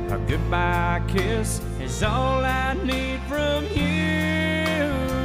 A goodbye kiss is all I need from you.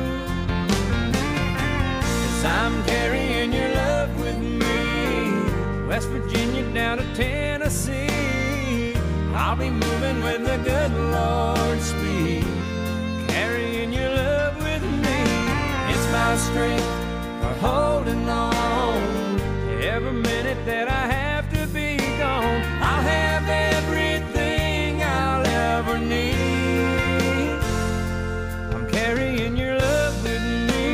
'Cause I'm carrying your love with me, West Virginia down to Tennessee. I'll be moving with the good Lord's speed, carrying your love with me. It's my strength for holding on. Every minute that I have to be gone, I'll have everything I'll ever need. I'm carrying your love with me.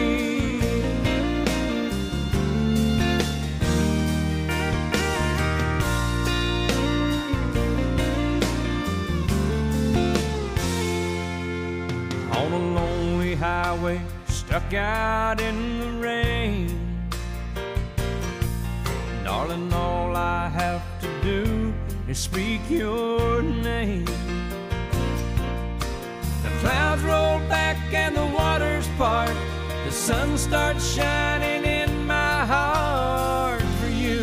On a lonely highway, stuck out in the rain, darling, all I have to do is speak your name. The clouds roll back and the waters part, the sun starts shining in my heart for you.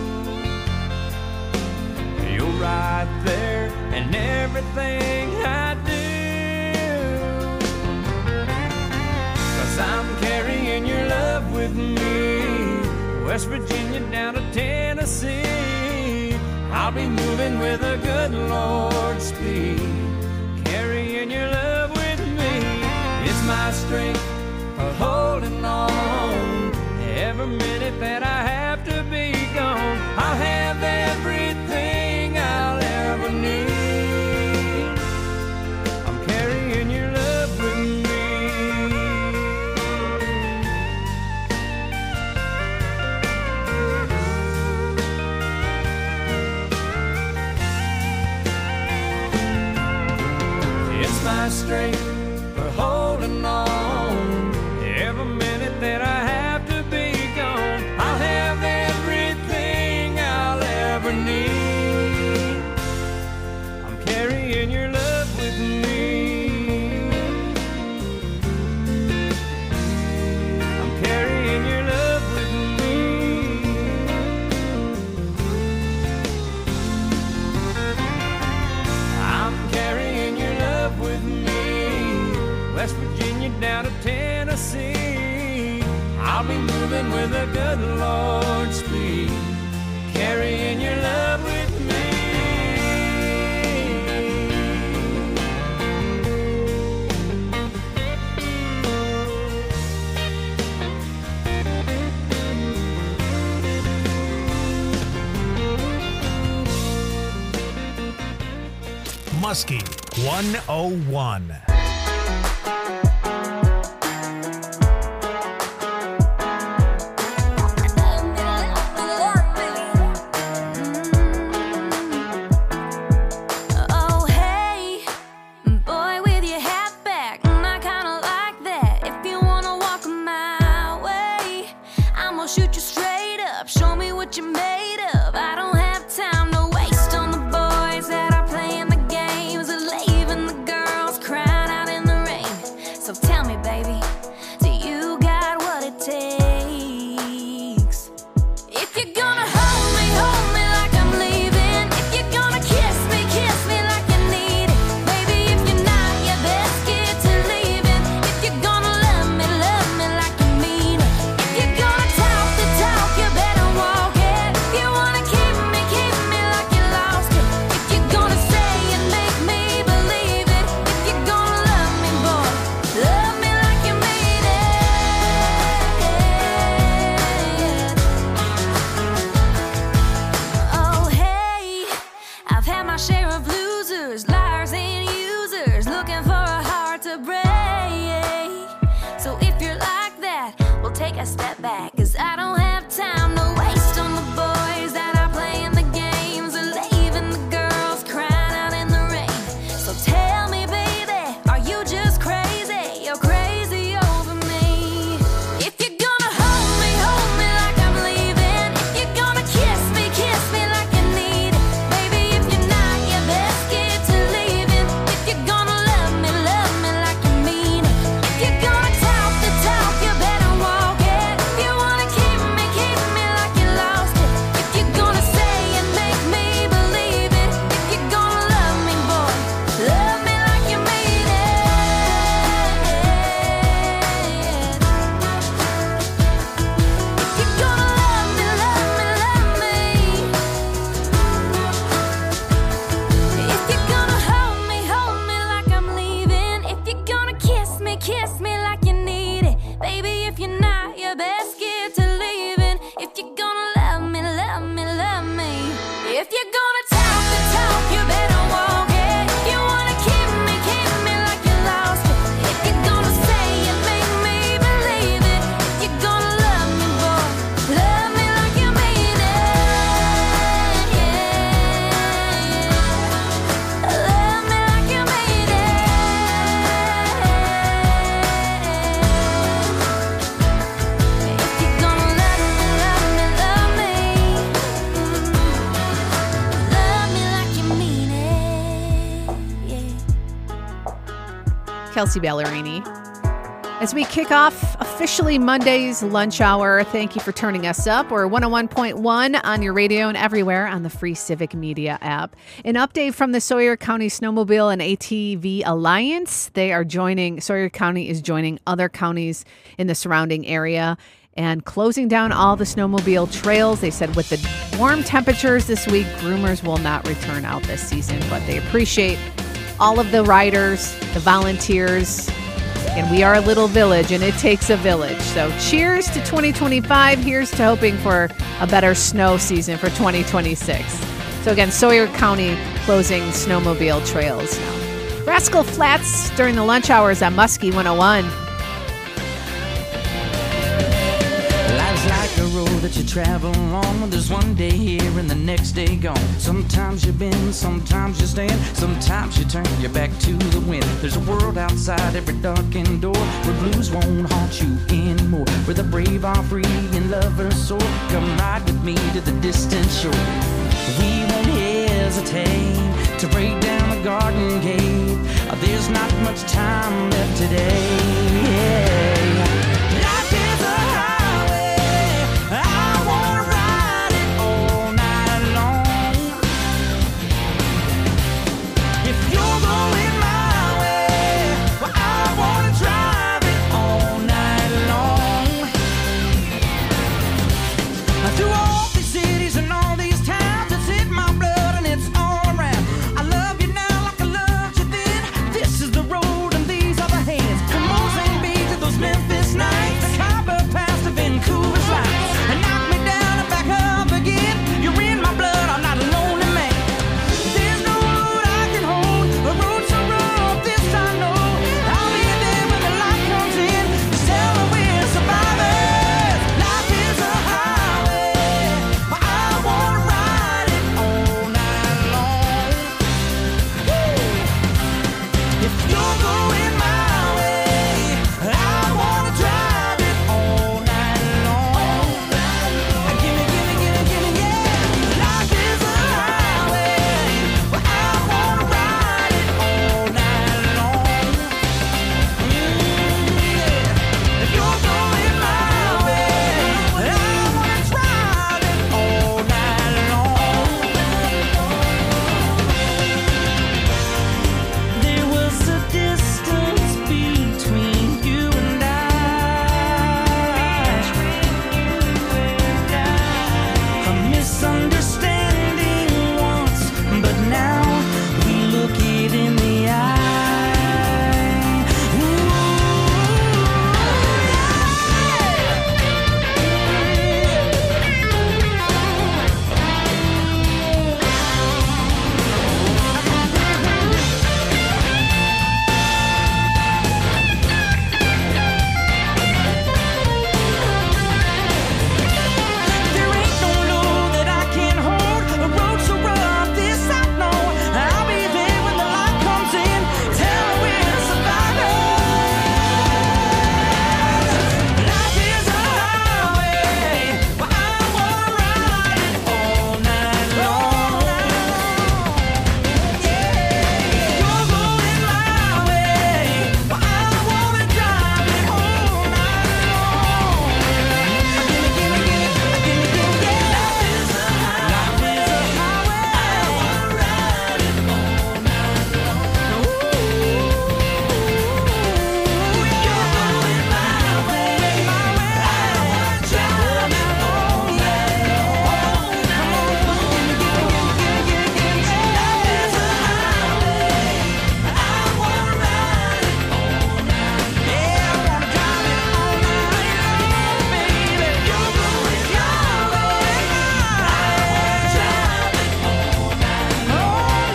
You're right there in everything I do, 'cause I'm carrying your love with me, West Virginia down to Tennessee. I'll be moving with a good Lord's speed, carrying your love with me. It's my strength for holding on. Every minute that I have to be gone, I'll have everything I'll ever need. I'm carrying your love with me. My strength for holding on. Every minute that I have to be gone, I'll have everything I'll ever need. I'm carrying your love with me. I'm carrying your love with me. I'm carrying your love with me, West Virginia down to Tennessee. I'll be moving with a good Lord's speed, carrying your love with me. Muskie 101. Shoot you straight up, show me what you're made of. I don't have time to waste on the boys that are playing the games and leaving the girls crying out in the rain. So tell me, baby, do you got what it takes? If you're gonna hold me like I'm leaving. If you're gonna kiss me like you need it. Baby, if you're not, you best get to leaving. If you're gonna love me like you mean it. If you're gonna talk the talk, you better walk it. If you wanna keep me like you lost it. If you're gonna say and make me believe it. If you're gonna love me, boy, love me like you mean it. Oh hey, I've had my share of losers, liars and users, looking for a heart to break. So if you're like that, we'll take a step back, 'cause I don't have time to waste on the boys that are playing the games and leaving the girls crying out in the rain. So tell me, baby, are you just crazy? You're crazy over me. If you're gonna hold me like I'm leaving. If you're gonna kiss me like you need it. Baby, if you're not, you best Kelsey Ballerini. As we kick off officially Monday's lunch hour, thank you for turning us up. We're 101.1 on your radio and everywhere on the free Civic Media app. An update from the Sawyer County Snowmobile and ATV Alliance. Sawyer County is joining other counties in the surrounding area and closing down all the snowmobile trails. They said with the warm temperatures this week, groomers will not return out this season, but they appreciate all of the riders, the volunteers, and we are a little village, and it takes a village. So cheers to 2025. Here's to hoping for a better snow season for 2026. So again, Sawyer County closing snowmobile trails now. Rascal Flatts during the lunch hours on Muskie 101. Life's like a road that you travel along. There's one day here and the next day gone. Sometimes you bend, sometimes you stand, sometimes you turn your back to the wind. There's a world outside every darkened door where blues won't haunt you anymore, where the brave are free and lovers soar. Come ride with me to the distant shore. We won't hesitate to break down the garden gate. There's not much time left today. Life is a highway. I wanna ride it all night long. If you're going my way, well, I wanna drive it all night long. Through all these cities and all these towns, it's in my blood and it's all around. I love you now like I loved you then. This is the road and these are the hands. From Mozambique Beach to those Memphis nights, the Khyber Pass to Vancouver's lights. And knock me down and back up again. You're in my blood, I'm not a lonely man. There's no road I can hold, a road so rough, this I know. I'll be there when the light comes in. Just tell me we're survivors. Life is a highway, but I wanna ride it all night long. If you're going my way, I wanna drive it all night long. Gimme, yeah. Life is a highway, but I wanna ride it all night long. If you're going my way, I wanna drive it all night long. There was a distance between you and I. A misunderstanding once, but now we look it in the eye. There ain't no load that I can't hold. A road so rough, this I know. I'll be there when the light comes in. Tell me we're survivors. Life is a highway, but I wanna ride it all night long. You're going my way, but I wanna drive it all night long. Gimme, yeah. Life is a highway, I wanna ride it all night long. You're going my way, I wanna drive it all night long. Come on, yeah. Life is a highway, I wanna ride it all night. Yeah, I wanna drive it all night long, baby. You're going your way, I wanna drive it all night long.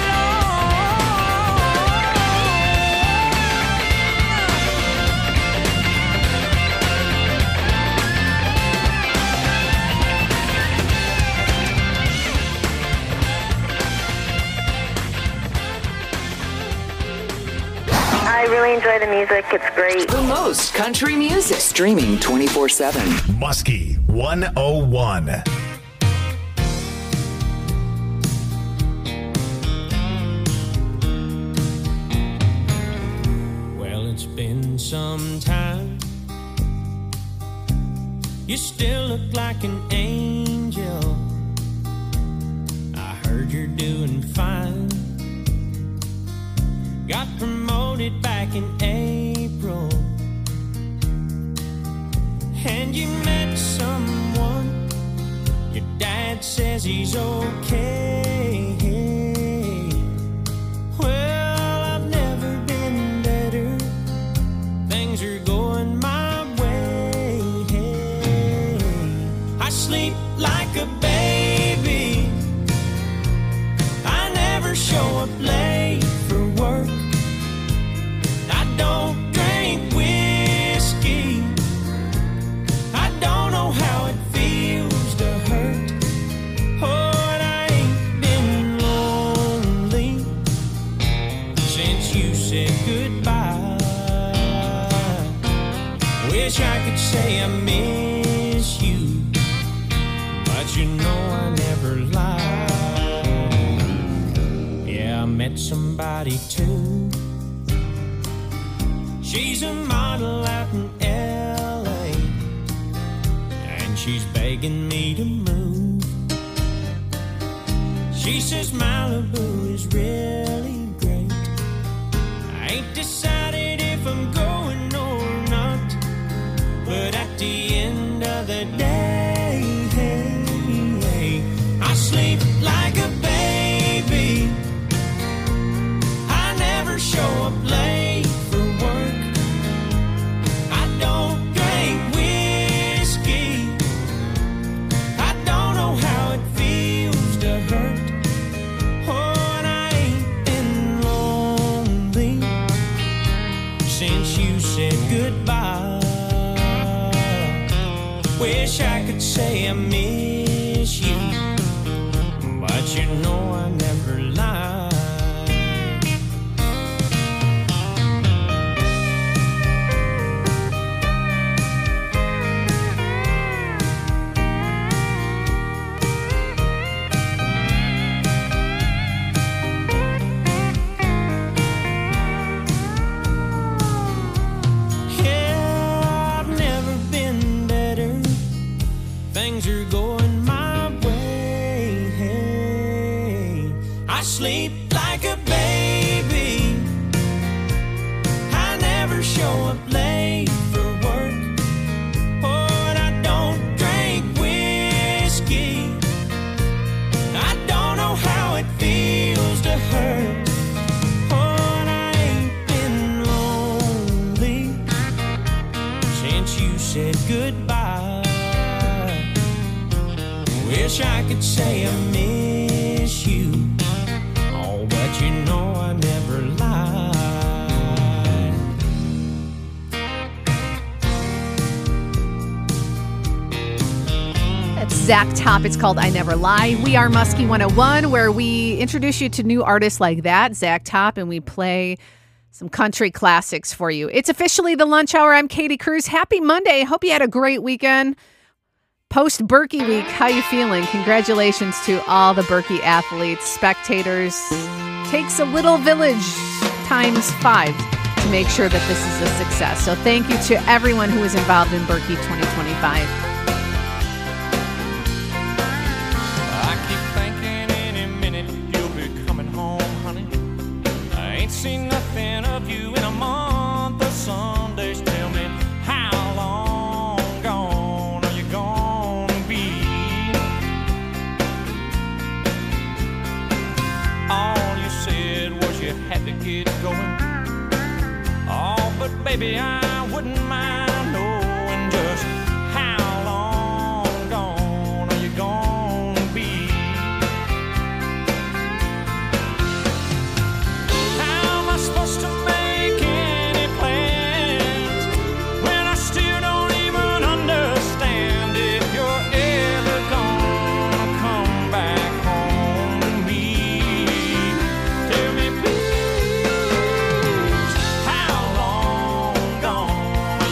I really enjoy the music. It's great. The most country music. Streaming 24/7. Muskie 101. sometime. You still look like an angel. I heard you're doing fine. Got promoted back in April. And you met someone. Your dad says he's okay. Well, I've never been better. Things are going my way. I sleep like a baby. I never show up late for work. I don't drink whiskey. I don't know how it feels to hurt. Oh, and I ain't been lonely since you said goodbye. Wish I could say I miss you, but you know I never lie. Yeah, I met somebody too. She's a model out in LA, and she's begging me to move. She says Malibu is really great. I ain't decided if I'm going or not, but at the end of the day, I sleep like a baby. I never show up late for work. I don't drink whiskey. I don't know how it feels to hurt. Oh, and I ain't been lonely since you said goodbye. Wish I could say I miss you, but you know I never lie. Yeah, I've never been better. Things are going my way. I sleep like a baby. I never show up late for work. Oh, and I don't drink whiskey. I don't know how it feels to hurt. Oh, and I ain't been lonely since you said goodbye. Wish I could say I miss you. Oh, but you know I never lie. That's Zach Top. It's called I Never Lie. We are Muskie 101, where we introduce you to new artists like that, Zach Top, and we play some country classics for you. It's officially the lunch hour. I'm Katie Cruz. Happy Monday. Hope you had a great weekend. Post Berkey week, how you feeling? Congratulations to all the Berkey athletes, spectators. Takes a little village times 5 to make sure that this is a success. So thank you to everyone who was involved in Berkey 2025. I keep thinking any minute you'll be coming home, honey. I ain't seen nothing of you in a month of Sundays. Tell me, how long gone are you gonna be? All you said was you had to get going. Oh, but baby, I wouldn't mind knowing just how long gone are you gonna be? How am I supposed to make any plans when I still don't even understand if you're ever gonna come back home to me? Tell me, please, how long gone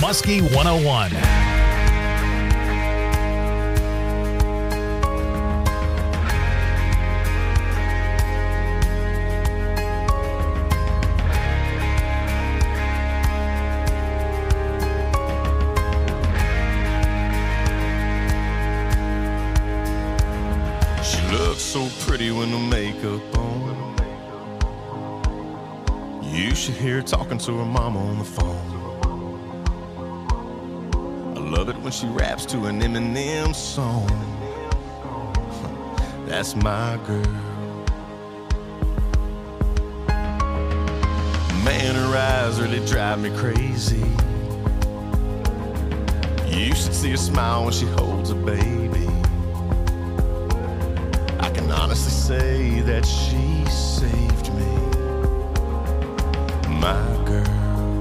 Muskie 101. She looks so pretty with no makeup on. You should hear her talking to her mama on the phone. I love it when she raps to an Eminem song. That's my girl. Man, her eyes really drive me crazy. You should see her smile when she holds a baby. I can honestly say that she saved me. My girl,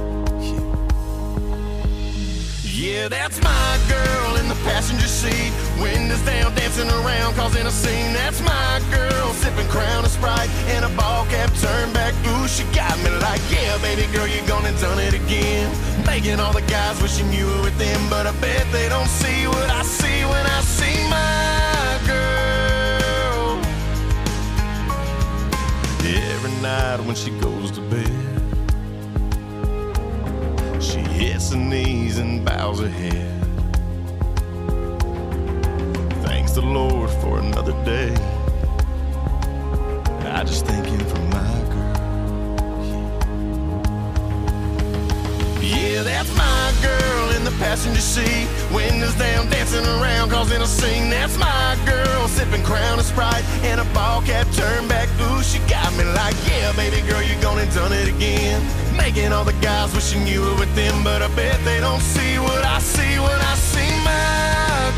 yeah, that's my girl in the passenger seat. Windows down, dancing around, causing a scene. That's my girl, sipping Crown and Sprite and a ball cap turned back. Ooh, she got me like, yeah, baby girl, you gone and done it again. Making all the guys wishing you were with them, but I bet they don't see what I see when I see my girl. Every night when she goes to bed, she hits her knees and bows her head. Thanks the Lord for another day. I just thank him for my girl. Yeah, that's my girl in the passenger seat. Windows down, dancing around, causing a scene. That's my girl, sipping Crown and Sprite and a ball cap turned back. Ooh, she got me like, yeah, baby girl, you gone and done it again. Making all the guys wishing you were with them, but I bet they don't see what I see when I see my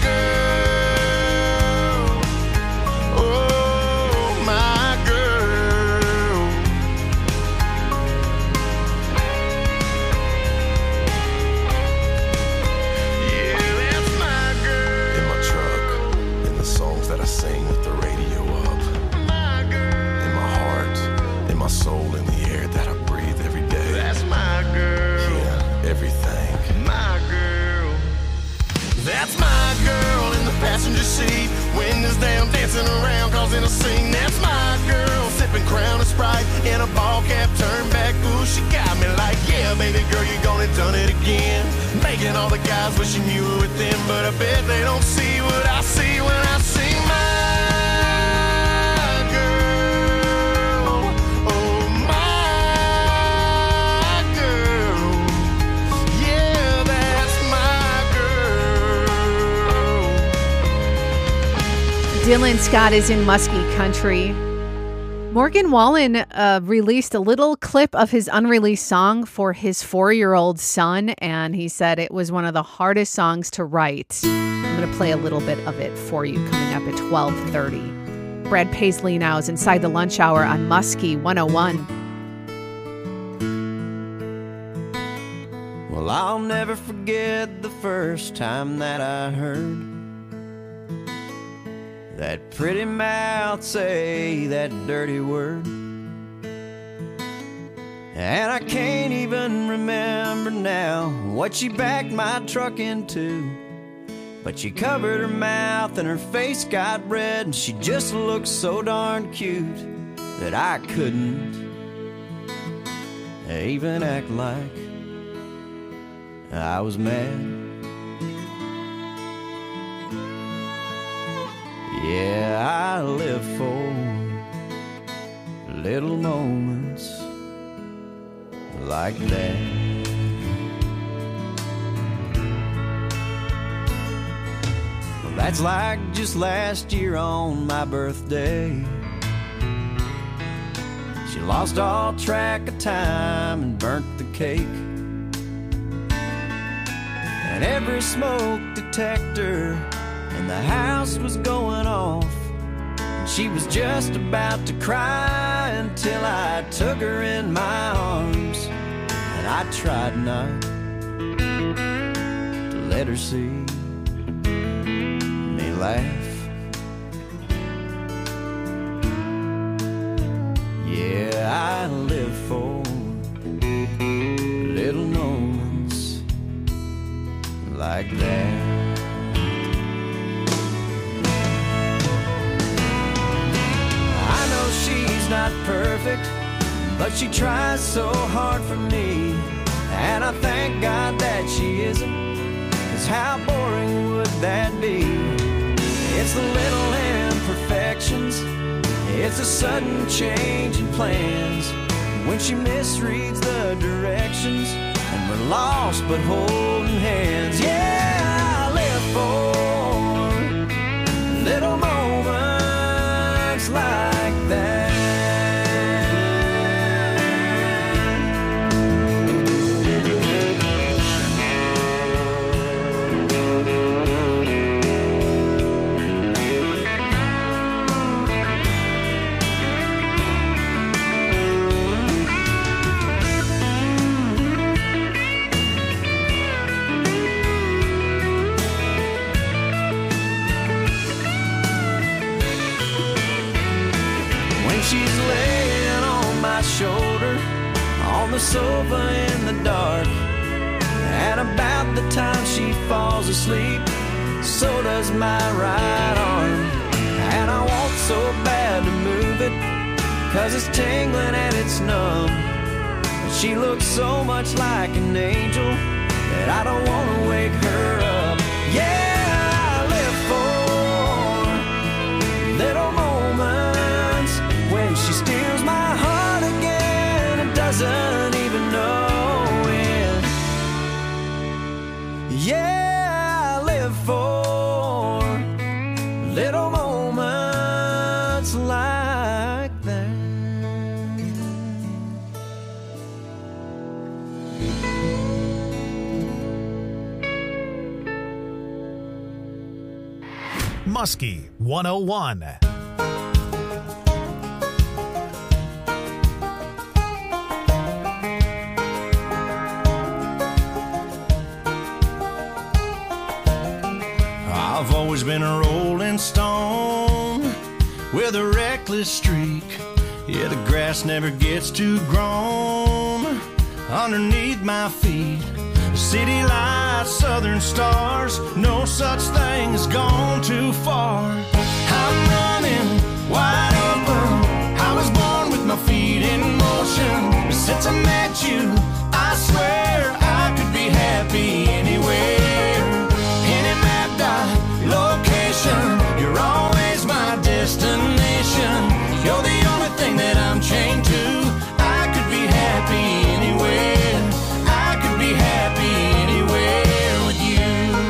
girl. Oh, my girl. Yeah, that's my girl. In my truck, in the songs that I sing with the radio up. My girl. In my heart, in my soul, in the air that I breathe every day. That's my girl. Yeah, everything. My girl. That's my girl in the passenger seat. Windows down, dancing around, causing a scene. That's my girl, sipping Crown and Sprite in a ball cap turned back. Ooh, she got me like, yeah, baby girl, you gone and done it again. Making all the guys wishing you were with them, but I bet they don't see what I see when I see my girl. Oh, my girl. Yeah, that's my girl. Dylan Scott is in Muskie Country. Morgan Wallen released a little clip of his unreleased song for his 4-year-old son, and he said it was one of the hardest songs to write. I'm going to play a little bit of it for you coming up at 12:30. Brad Paisley now is inside the lunch hour on Muskie 101. Well, I'll never forget the first time that I heard that pretty mouth say that dirty word. And I can't even remember now what she backed my truck into, but she covered her mouth and her face got red, and she just looked so darn cute that I couldn't even act like I was mad. Yeah, I live for little moments like that. Well, that's like just last year on my birthday. She lost all track of time and burnt the cake. And every smoke detector and the house was going off, and she was just about to cry until I took her in my arms, and I tried not to let her see me laugh. Yeah, I live for little moments not perfect, but she tries so hard for me. And I thank God that she isn't, 'cause how boring would that be? It's the little imperfections, it's a sudden change in plans, when she misreads the directions, and we're lost but holding hands. Yeah, I live for little moments like that. She's laying on my shoulder on the sofa in the dark, and about the time she falls asleep, so does my right arm. And I want so bad to move it, 'cause it's tingling and it's numb, but she looks so much like an angel that I don't want to wake her up. Yeah, I live for little moments when she steals my heart again and doesn't even know it. Yeah, I live for little moments like that. Muskie 101. I've always been a rolling stone with a reckless streak. Yeah, the grass never gets too grown underneath my feet. City lights, southern stars, no such thing as gone too far. I'm running wide open, I was born with my feet in motion. Since I met you, I swear I could be happy anywhere. Any map dot location, you're always my destination. You're the only thing that I'm chained to. I could be happy anywhere. I could be happy anywhere with you.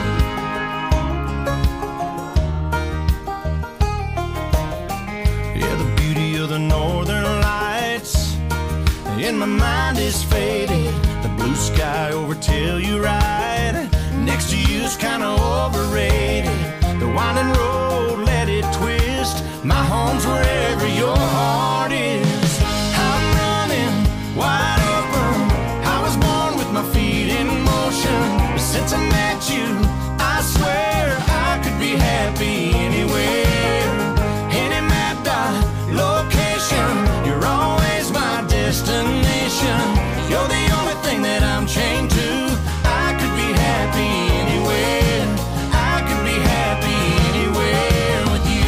Yeah, the beauty of the northern lights in my mind is faded. The blue sky over Telluride next to you's kinda overrated. The winding road, let it twist. My home's wherever your heart is. I'm running wide open, I was born with my feet in motion. Since I met you, I swear I could be happy anywhere. Any map dot location, you're always my destination. You're the only thing that I'm chained to. I could be happy anywhere. I could be happy anywhere with you.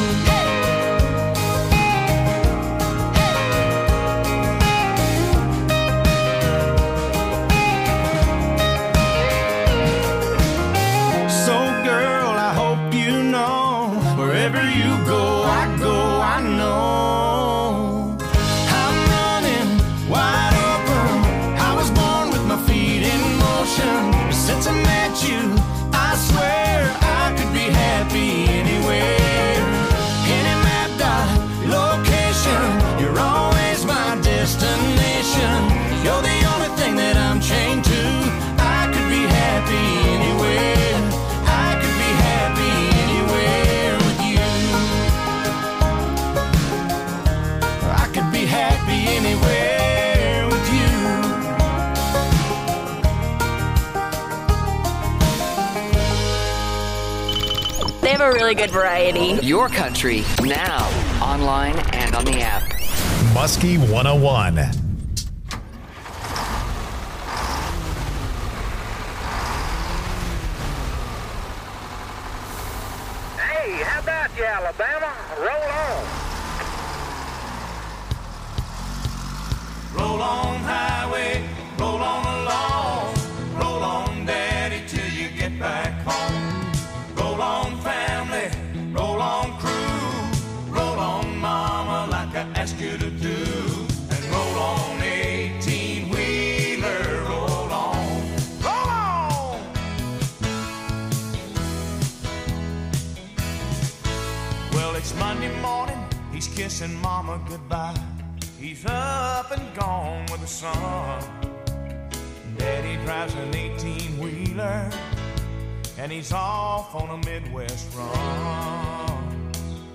So girl, I hope you know, wherever you go, I know. I'm running wide open, I was born with my feet in motion. Since I met you, I swear I could be happy anywhere. Any map dot location, you're always my destination. You're the only thing that I'm chained to. I could be happy anywhere. I could be happy anywhere with you. I could be happy anywhere with you. They have a really good variety. Your country, now, online and on the app. Muskie 101. Hey, how about you, Alabama? Roll on. Roll on, highway, roll on along. Roll on, daddy, till you get back home. Roll on, family, roll on, crew. Roll on, mama, like I asked you to do. And roll on, 18-wheeler, roll on. Roll on! Well, it's Monday morning, he's kissing mama goodbye. He's up and gone with the sun. Daddy drives an 18-wheeler, and he's off on a Midwest run.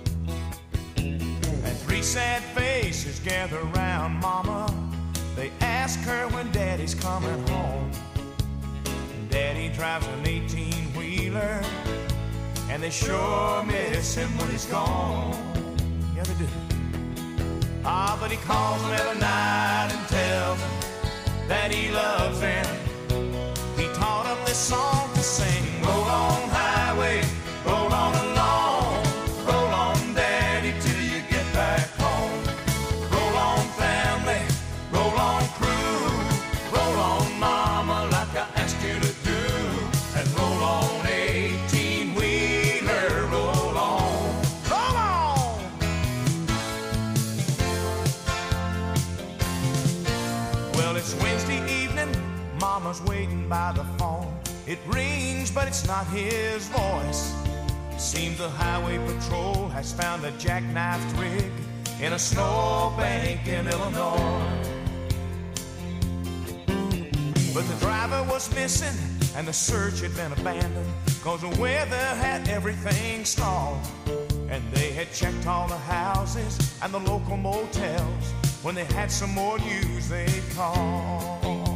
And three sad faces gather around mama. They ask her when daddy's coming home. Daddy drives an 18-wheeler, and they sure miss him when he's gone. Yeah, they do. Ah, but he calls them every night and tells them that he loves them. He taught them this song to sing. Roll on, highway, roll on along. Roll on, daddy, till you get back home. Roll on, family, roll on, crew. Roll on, mama, like I asked you to do. And roll on, 18-wheeler, roll on. Roll on! Well, it's Wednesday evening, mama's waiting by the phone. It rings, but it's not his voice. Seems the highway patrol has found a jackknifed rig in a snowbank in Illinois. But the driver was missing, and the search had been abandoned, 'cause the weather had everything stalled. And they had checked all the houses and the local motels. When they had some more news, they'd call.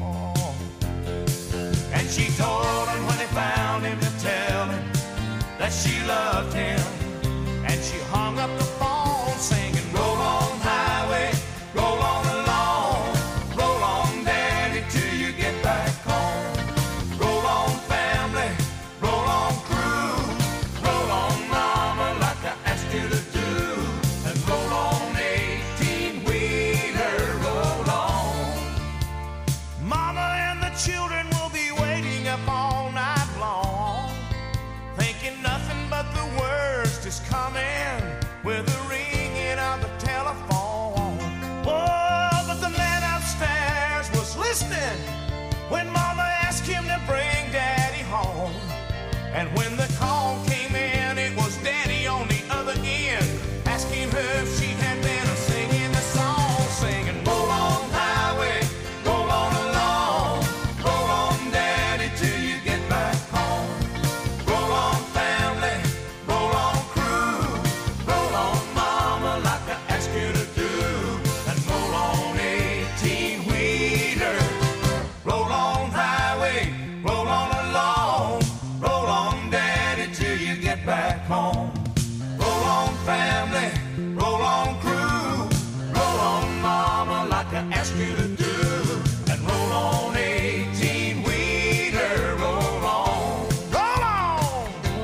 And she told him when they found him to tell him that she loved him. And she hung up the phone singing, roll on, highway, roll on along. Roll on, daddy, till you get back home. Roll on, family, roll on, crew. Roll on, mama, like I asked you to do. And roll on, 18-wheeler, roll on. Mama and the children will be waiting up all night long, thinking nothing but the worst is coming with the ringing of the telephone. Oh, but the man upstairs was listening when mama asked him to bring daddy home. And when the call came in, it was daddy on the other end, asking her if she had been singing the song, singing, roll on, highway, roll on along. Roll on, daddy, till you get back home. Roll on, family, roll on, crew. Roll on, mama, like I asked you to do. And roll on, 18-wheeler. Roll on, highway, roll on along. Roll on, daddy, till you get back home. Roll on, family, roll on, crew. Roll on, mama, like I asked you to do. And roll on, 18-wheeler, roll on. Roll on!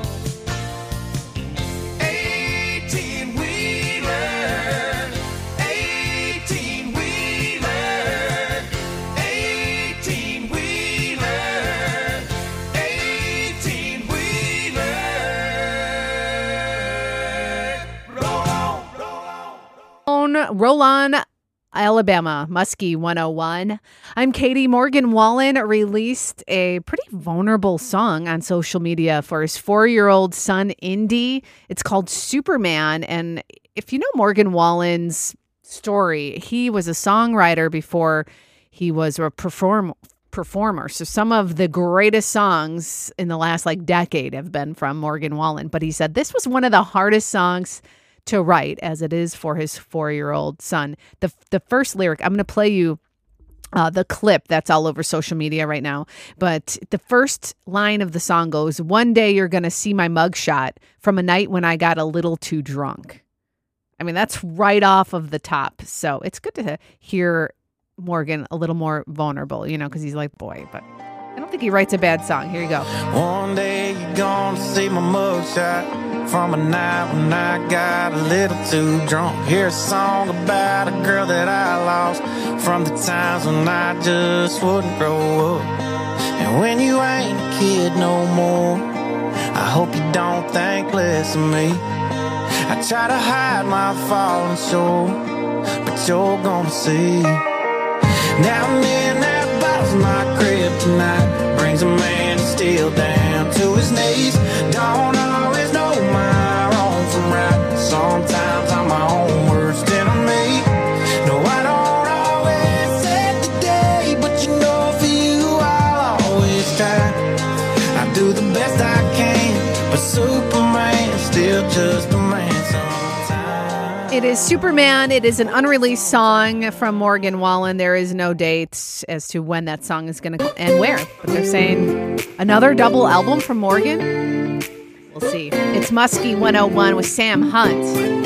18-wheeler, 18-wheeler, 18-wheeler, 18-wheeler. Roll on, roll on. Roll on, Alabama, Muskie 101. I'm Katie. Morgan Wallen released a pretty vulnerable song on social media for his 4-year-old son, Indy. It's called Superman. And if you know Morgan Wallen's story, he was a songwriter before he was a performer. So some of the greatest songs in the last decade have been from Morgan Wallen. But he said this was one of the hardest songs to write, as it is for his 4-year-old son. The first lyric, I'm going to play you the clip that's all over social media right now. But the first line of the song goes, "One day you're going to see my mugshot from a night when I got a little too drunk." I mean, that's right off of the top. So it's good to hear Morgan a little more vulnerable, because he's like, boy, but I don't think he writes a bad song. Here you go. One day you're gonna see my mugshot from a night when I got a little too drunk. Here's a song about a girl that I lost from the times when I just wouldn't grow up. And when you ain't a kid no more, I hope you don't think less of me. I try to hide my falling soul, but you're gonna see. Now and then that bottle's my kryptonite, brings a man still down to his knees. Don't always know my wrong from right, sometimes I'm my own worst enemy. No, I don't always set the day, but you know for you I'll always try. I do the best I can, but Superman's still just a man sometimes. It is Superman. It is an unreleased song from Morgan Wallen. There is no dates as to when that song is going to and where. But they're saying another double album from Morgan. We'll see. It's Muskie 101 with Sam Hunt.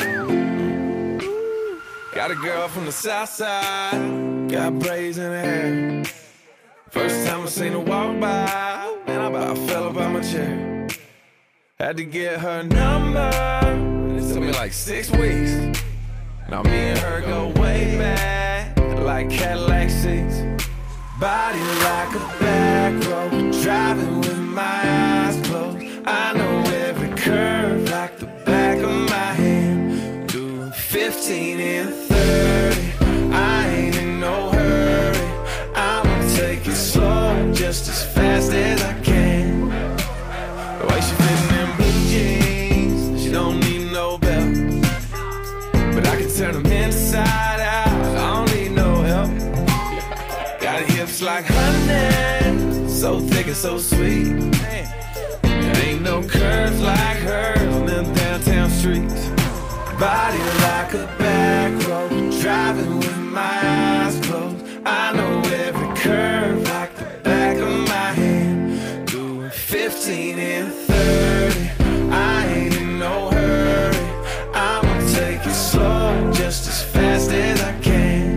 Got a girl from the south side, got braids in her hair. First time I seen her walk by, and I about fell up out my chair. Had to get her number, it took me like 6 weeks. Now me and her go way back, like Cadillac seats. Body like a back road, driving with my eyes closed. I know every curve like the back of my hand. Doing 15 and 30, I ain't in no hurry. I'ma take it slow, just as fast as I can. The way she fitting them blue jeans, she don't need no belt. But I can turn them inside out, I don't need no help. Got hips like honey, so thick and so sweet. There ain't no curves like hers on them downtown streets. Body like a back road, driving with my eyes closed. I know every curve like the back of my hand. Doing 15 and 30, I ain't in no hurry. I'ma take it slow, just as fast as I can.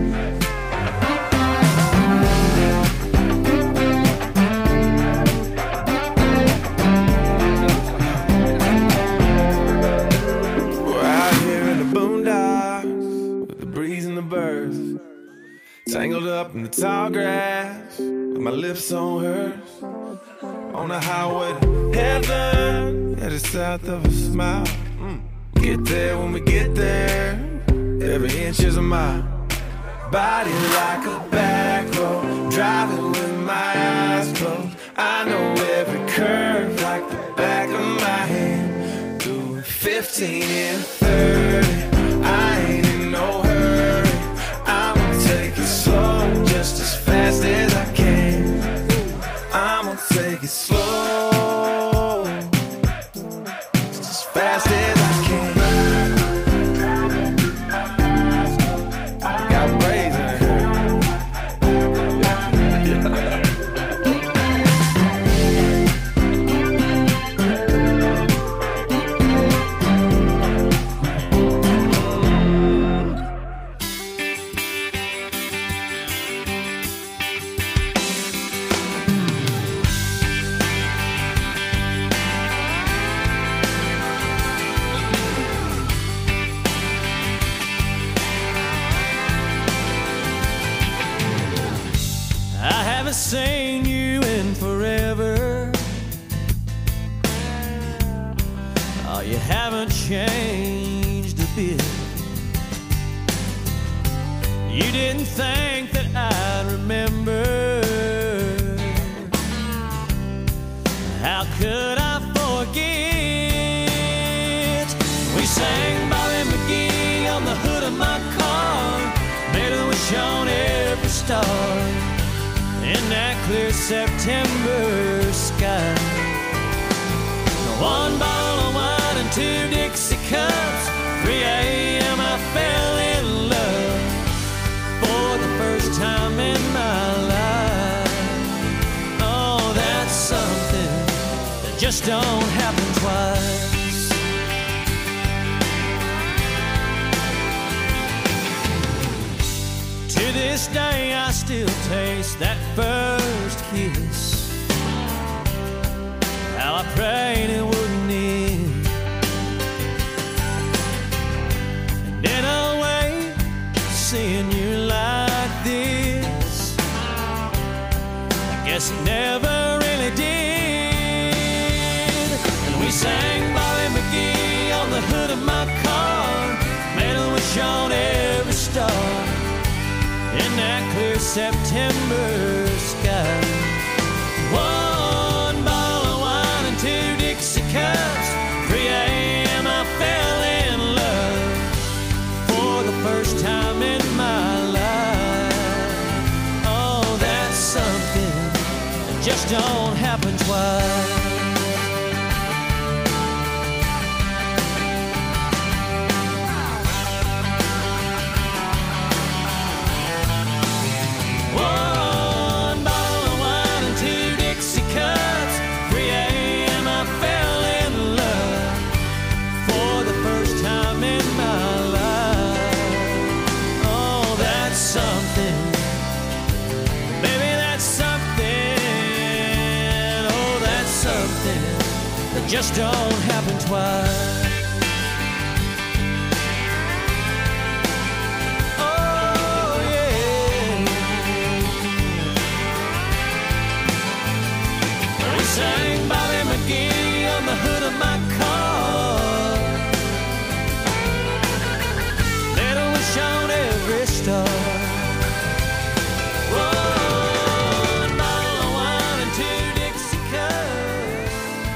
Tangled up in the tall grass, with my lips on hers. On the highway to heaven, headed south of a smile. Get there when we get there, every inch is a mile. Body like a back road, driving with my eyes closed. I know every curve like the back of my hand. Doing 15 and 30, I ain't in no hurry. I'ma take it slow, just as fast as I can. I'ma take it slow, just as fast as I can. Got braids in her. Seen you in forever. Oh, you haven't changed a bit. You didn't think that I'd remember. How could I forget? We sang Bobby McGee on the hood of my car, made a wish on every star. In that clear September sky, 1 bottle of wine and 2 Dixie cups. 3 a.m. I fell in love for the first time in my life. Oh, that's something that just don't happen twice. To this day I still taste that first kiss. How I prayed it wouldn't end. And in a way, seeing you like this September sky. 1 bottle of wine and 2 Dixie cups. 3 a.m. I fell in love for the first time in my life. Oh, that's something that just don't happen twice. Just don't happen twice. Oh, yeah. We sang Bobby McGee on the hood of my car. Little wish on every star. One bottle of wine and 2 Dixie cups.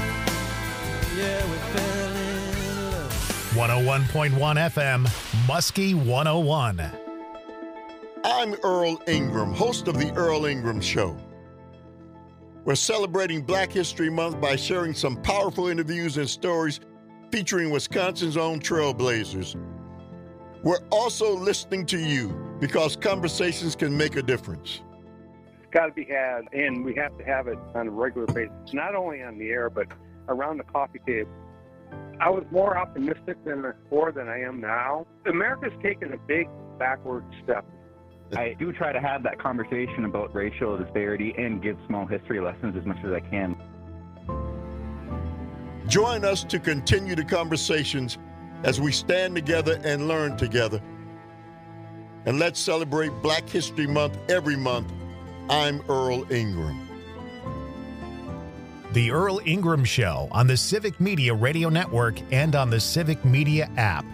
101.1 FM, Muskie 101. I'm Earl Ingram, host of The Earl Ingram Show. We're celebrating Black History Month by sharing some powerful interviews and stories featuring Wisconsin's own trailblazers. We're also listening to you because conversations can make a difference. It's got to be had, and we have to have it on a regular basis, not only on the air, but around the coffee table. I was more optimistic before than I am now. America's taken a big backward step. I do try to have that conversation about racial disparity and give small history lessons as much as I can. Join us to continue the conversations as we stand together and learn together. And let's celebrate Black History Month every month. I'm Earl Ingram. The Earl Ingram Show on the Civic Media Radio Network and on the Civic Media app.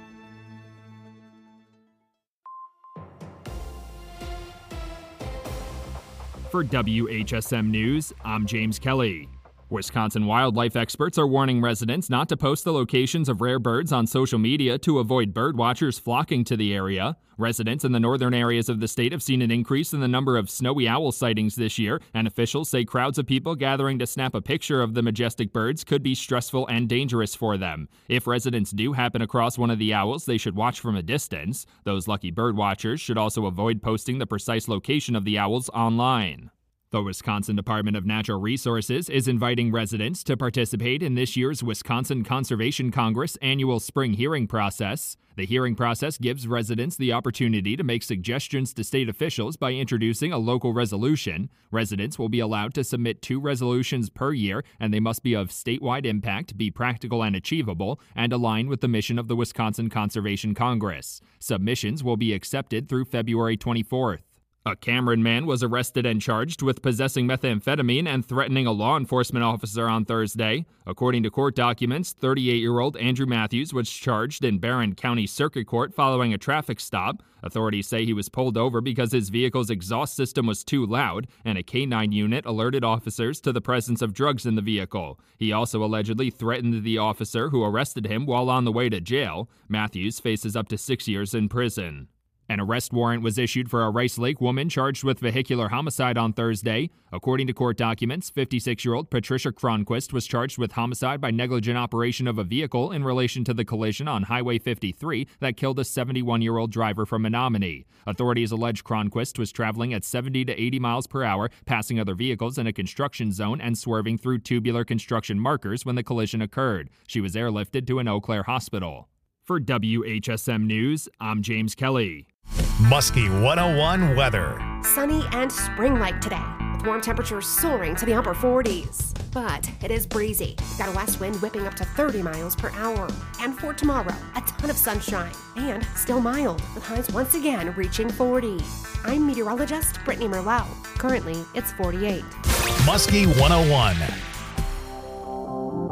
For WHSM News, I'm James Kelly. Wisconsin wildlife experts are warning residents not to post the locations of rare birds on social media to avoid bird watchers flocking to the area. Residents in the northern areas of the state have seen an increase in the number of snowy owl sightings this year, and officials say crowds of people gathering to snap a picture of the majestic birds could be stressful and dangerous for them. If residents do happen across one of the owls, they should watch from a distance. Those lucky bird watchers should also avoid posting the precise location of the owls online. The Wisconsin Department of Natural Resources is inviting residents to participate in this year's Wisconsin Conservation Congress annual spring hearing process. The hearing process gives residents the opportunity to make suggestions to state officials by introducing a local resolution. Residents will be allowed to submit 2 resolutions per year, and they must be of statewide impact, be practical and achievable, and align with the mission of the Wisconsin Conservation Congress. Submissions will be accepted through February 24th. A Cameron man was arrested and charged with possessing methamphetamine and threatening a law enforcement officer on Thursday. According to court documents, 38-year-old Andrew Matthews was charged in Barron County Circuit Court following a traffic stop. Authorities say he was pulled over because his vehicle's exhaust system was too loud, and a K-9 unit alerted officers to the presence of drugs in the vehicle. He also allegedly threatened the officer who arrested him while on the way to jail. Matthews faces up to 6 years in prison. An arrest warrant was issued for a Rice Lake woman charged with vehicular homicide on Thursday. According to court documents, 56-year-old Patricia Cronquist was charged with homicide by negligent operation of a vehicle in relation to the collision on Highway 53 that killed a 71-year-old driver from Menominee. Authorities allege Cronquist was traveling at 70 to 80 miles per hour, passing other vehicles in a construction zone and swerving through tubular construction markers when the collision occurred. She was airlifted to an Eau Claire hospital. For WHSM News, I'm James Kelly. Muskie 101 weather. Sunny and spring-like today, with warm temperatures soaring to the upper 40s. But it is breezy. We've got a west wind whipping up to 30 miles per hour. And for tomorrow, a ton of sunshine and still mild, with highs once again reaching 40. I'm meteorologist Brittany Merlau. Currently, it's 48. Muskie 101.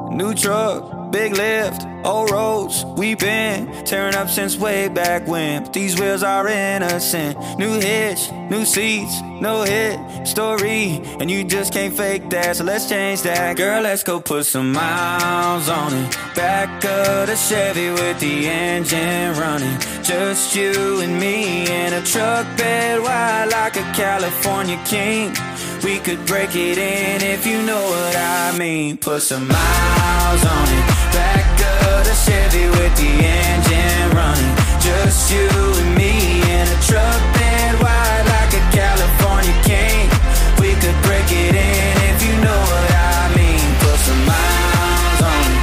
New truck, big lift, old roads, we been tearing up since way back when. But these wheels are innocent. New hitch, new seats, no hit story, and you just can't fake that, so let's change that. Girl, let's go put some miles on it. Back of the Chevy with the engine running. Just you and me in a truck bed wide like a California king. We could break it in if you know what I mean. Put some miles on it. Back of the Chevy with the engine running. Just you and me in a truck bed wide like a California king. We could break it in if you know what I mean. Put some miles on it.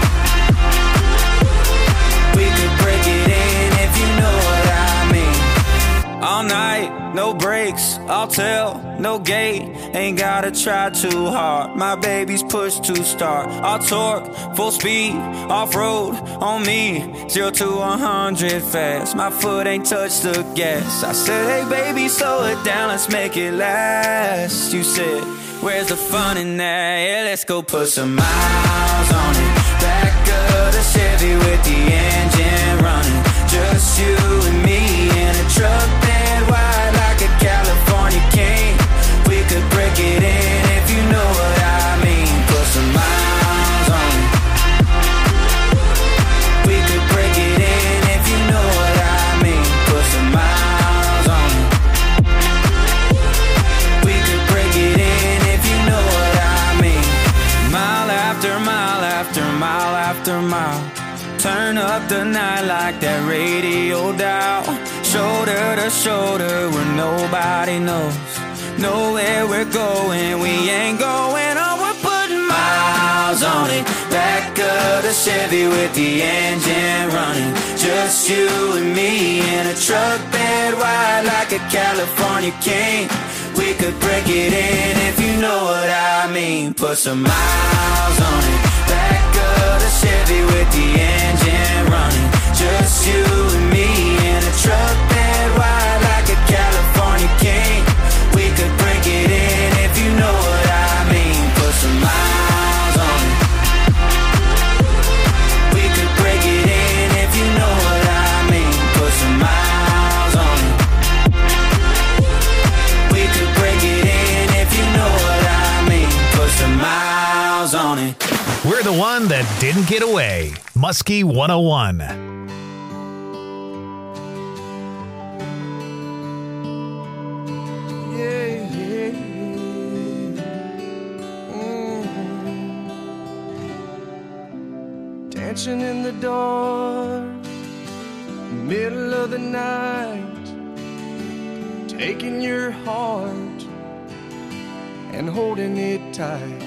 We could break it in if you know what I mean. All night, no brakes, I'll tell, no gate. Ain't gotta try too hard. My baby's push to start. I'll torque, full speed, off-road on me. 0 to 100 fast. My foot ain't touched the gas. I said, hey baby, slow it down, let's make it last. You said, where's the fun in that? Yeah, let's go put some miles on it. Back of the Chevy with the engine running. Just you and me in a truck bed wide like a California king. We could break it in if you know what I mean. Put some miles on it. We could break it in if you know what I mean. Put some miles on it. We could break it in if you know what I mean. Mile after mile after mile after mile. Turn up the night like that radio dial. Shoulder to shoulder where nobody knows. Know where we're going, we ain't going on. We're putting miles on it. Back of the Chevy with the engine running. Just you and me in a truck bed wide like a California king. We could break it in if you know what I mean. Put some miles on it. Back of the Chevy with the engine running. Just you and me in a truck bed wide like a California king. We could break it in if you know what I mean. Put some miles on it. We could break it in if you know what I mean. Put some miles on it. We could break it in if you know what I mean. Put some miles on it. We're the one that didn't get away. Muskie 101. Dancing in the dark, middle of the night, taking your heart and holding it tight.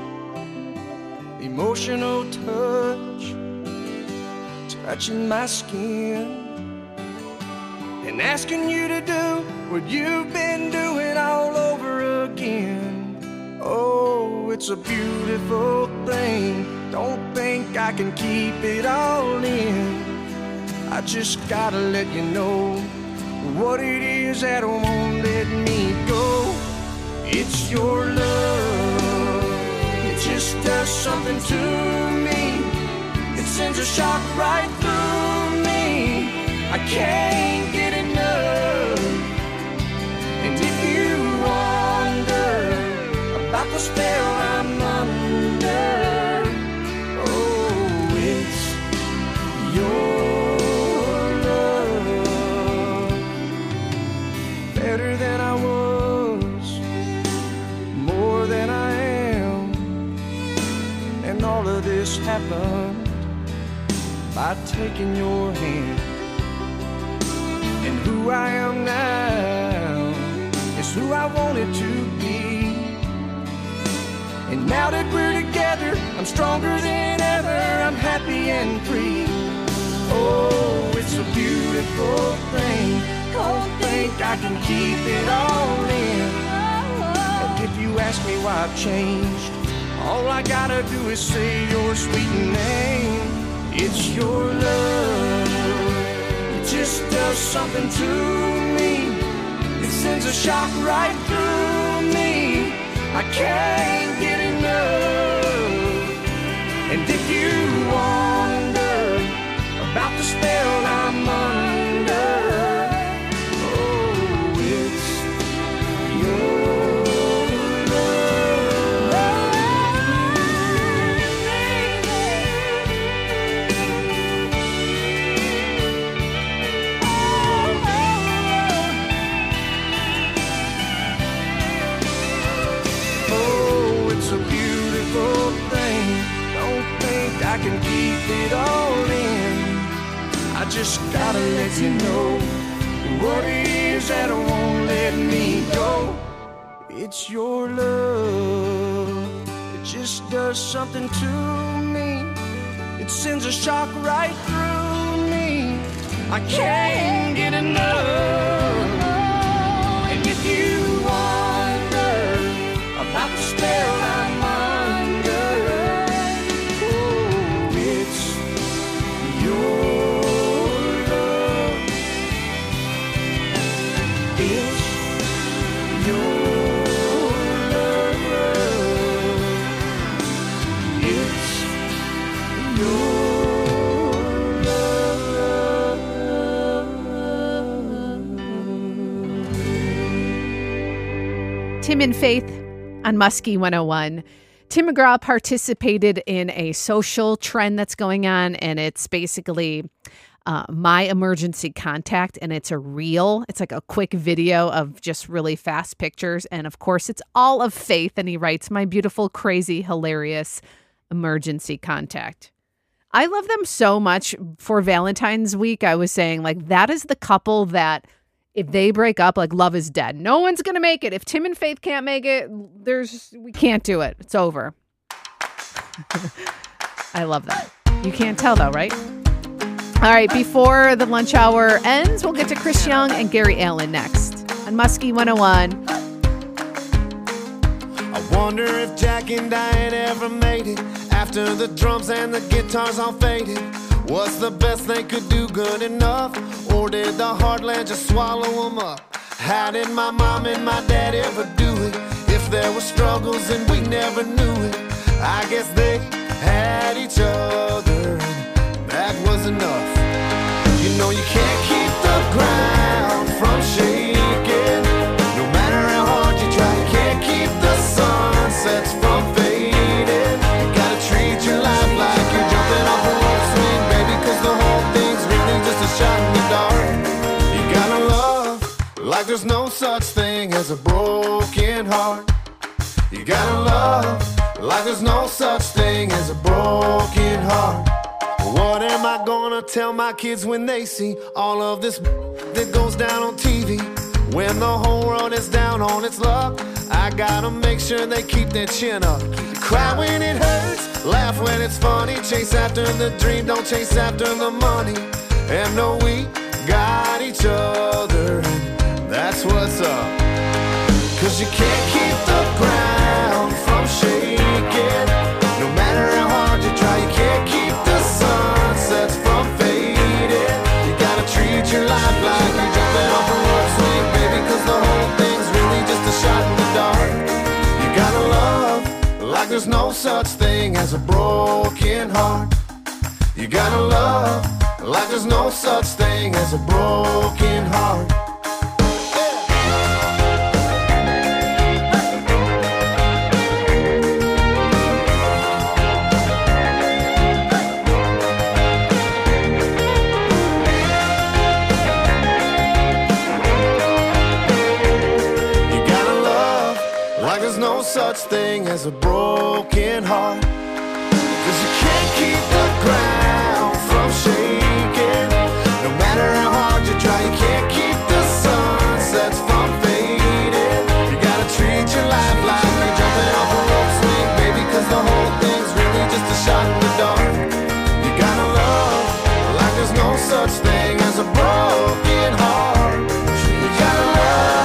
Emotional touch, touching my skin, and asking you to do what you've been doing all over again. Oh, it's a beautiful thing. Don't think I can keep it all in. I just gotta let you know what it is that won't let me go. It's your love. It just does something to me. It sends a shock right through me. I can't get enough. And if you wonder about the spell I'm under, better than I was, more than I am. And all of this happened by taking your hand. And who I am now is who I wanted to be. And now that we're together, I'm stronger than ever. I'm happy and free. Oh, it's a beautiful thing. Don't think I can keep it all in. And if you ask me why I've changed, all I gotta do is say your sweet name. It's your love. It just does something to me. It sends a shock right through me. I can't get enough. And if you wonder about the spell I'm under, oh, it's your oh, it's a beautiful thing. Don't think I can keep it all in. I just gotta let you know what it is that won't let me go. It's your love. It just does something to me. It sends a shock right through me. I can't get enough. And if you wonder about the spell I'm under, oh, it's your love. It's your love. It's your Tim and Faith on Muskie 101. Tim McGraw participated in a social trend that's going on, and it's basically my emergency contact, and it's a reel. It's like a quick video of just really fast pictures, and of course, it's all of Faith, and he writes, "My beautiful, crazy, hilarious emergency contact." I love them so much. For Valentine's week, I was saying, like, that is the couple that if they break up, like, love is dead. No one's going to make it. If Tim and Faith can't make it, we can't do it. It's over. I love that. You can't tell though, right? All right, before the lunch hour ends, we'll get to Chris Young and Gary Allen next on Muskie 101. I wonder if Jack and Diane ever made it after the drums and the guitars all faded. What's the best they could do good enough? Or did the heartland just swallow them up? How did my mom and my dad ever do it? If there were struggles and we never knew it, I guess they had each other, and that was enough. You know you can't keep the ground from shaking. No matter how hard you try, you can't keep the sunsets from fading. You gotta treat your life like you're jumping off a rope swing, baby, cause the whole thing's really just a shot in the dark. You gotta love like there's no such thing as a broken heart. You gotta love like there's no such thing as a broken heart. What am I gonna tell my kids when they see all of this that goes down on TV? When the whole world is down on its luck, I gotta make sure they keep their chin up. Cry when it hurts, laugh when it's funny. Chase after the dream, don't chase after the money. And know we got each other, and that's what's up. Cause you can't keep the ground from shaking. No matter how hard you try, you can't keep the sunsets from fading. You gotta treat your life like you're jumping off a rope swing, baby, cause the whole thing's really just a shot in the dark. You gotta love like there's no such thing as a broken heart. You gotta love like there's no such thing as a broken heart. No such thing as a broken heart. Cause you can't keep the ground from shaking. No matter how hard you try, you can't keep the sunsets from fading. You gotta treat your life like you're jumping off a rope swing, baby, cause the whole thing's really just a shot in the dark. You gotta love like there's no such thing as a broken heart. You gotta love.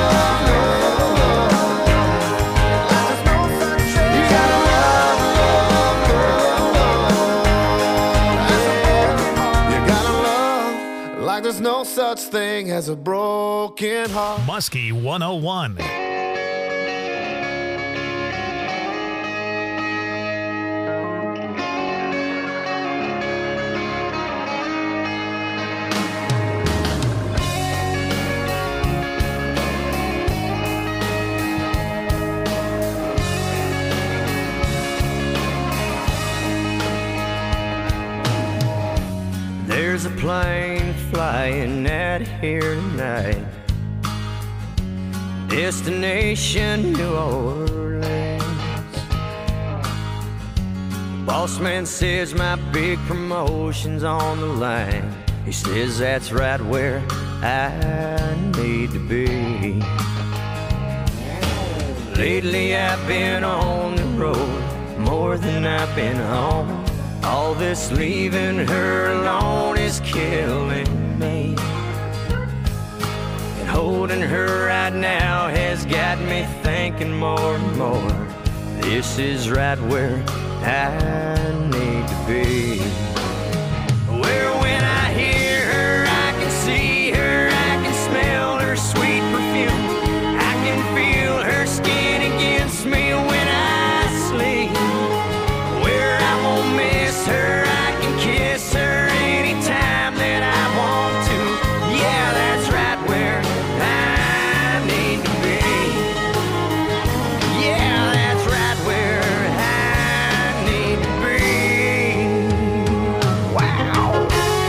There's no such thing as a broken heart. Muskie 101. out here tonight. Destination New Orleans. Boss man says my big promotion's on the line. He says that's right where I need to be. Lately I've been on the road more than I've been home. All this leaving her alone is killing me. And holding her right now has got me thinking more and more. This is right where I need to be. Where when I hear her, I can see her, I can smell her sweet perfume. I can feel her skin against me when I sleep. Where I won't miss her, I can kiss her anytime that I want to. Yeah, that's right where I need to be. Yeah, that's right where I need to be. Wow.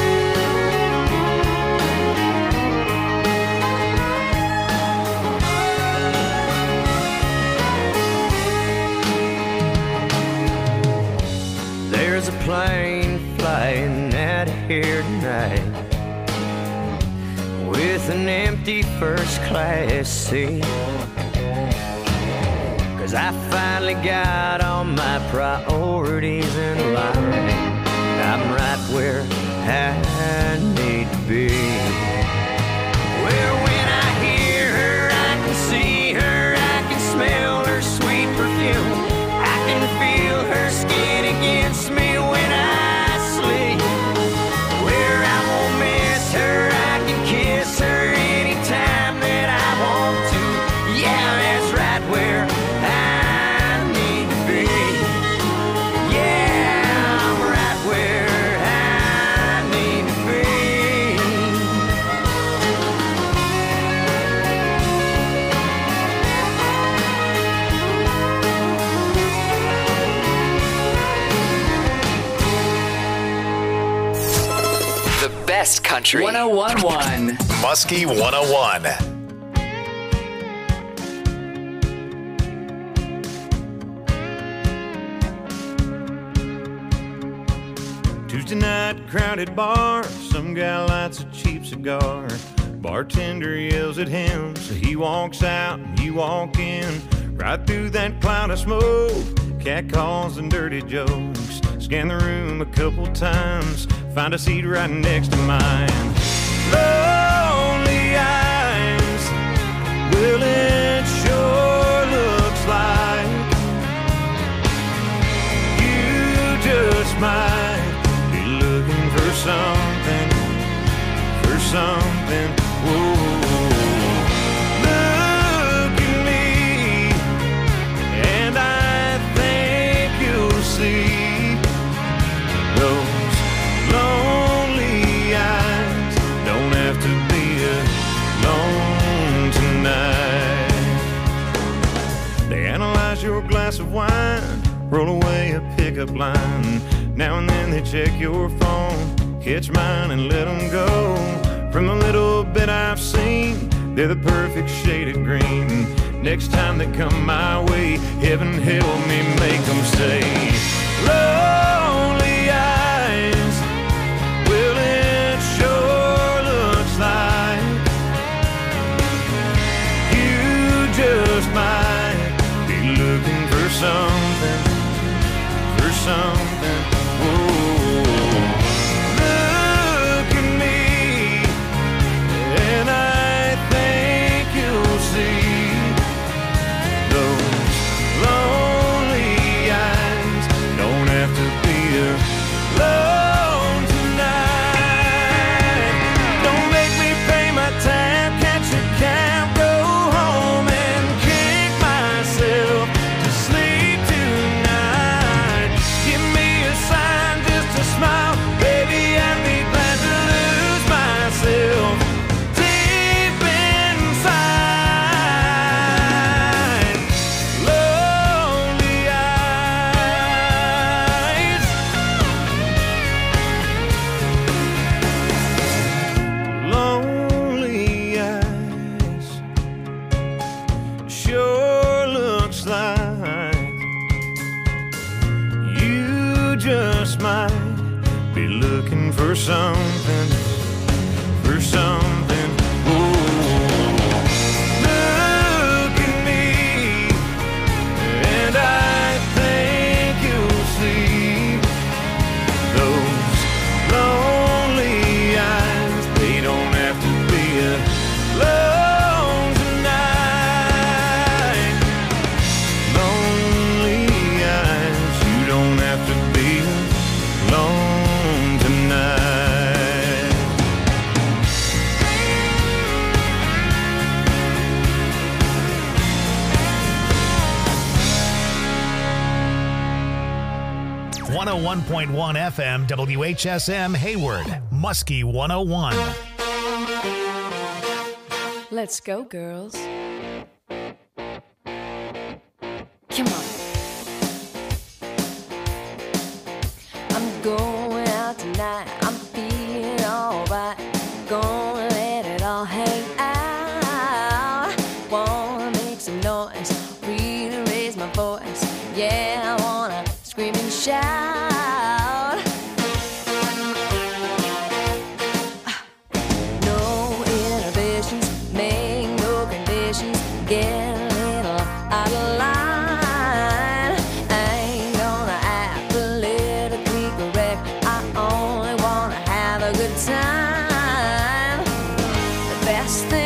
There's a plane flying out here tonight with an empty first class seat. 'Cause I finally got all my priorities in line. I'm right where I need to be. Where when I hear her, I can see her, I can smell her sweet perfume. I can feel her skin against me when I sleep. Where I won't miss her, I can kiss her anytime that I want to. Yeah, that's right where I need to be. Yeah, I'm right where I need to be. The best country. 1011. Muskie 101. Tuesday night, crowded bar. Some guy lights a cheap cigar. Bartender yells at him, so he walks out and you walk in. Right through that cloud of smoke, cat calls and dirty jokes. Scan the room a couple times, find a seat right next to mine. Lonely eyes, well it sure looks like you just might be looking for something, whoa. Look at me, and I think you'll see those lonely eyes don't have to be alone tonight. They analyze your glass of wine, roll away a pickup line. Now and then they check your phone, catch mine and let them go. From the little bit I've seen, they're the perfect shade of green. Next time they come my way, heaven help me make them say, lonely eyes, well it sure looks like you just might be looking for something, whoa. Look at me, and I think you'll see those lonely eyes don't have to be for something, for something. Ooh. Look at me, and I think you'll see those lonely eyes. They don't have to be alone tonight. Lonely eyes, you don't have to be alone tonight. 101.1 FM WHSM Hayward, Muskie 101. Let's go, girls. Come on. I'm going out tonight. I'm feeling alright. Gonna let it all hang out. Wanna make some noise, really raise my voice. Yeah, I wanna scream and shout. No inhibitions, make no conditions. Get a little out of line. I ain't gonna act politically correct. I only wanna have a good time. The best thing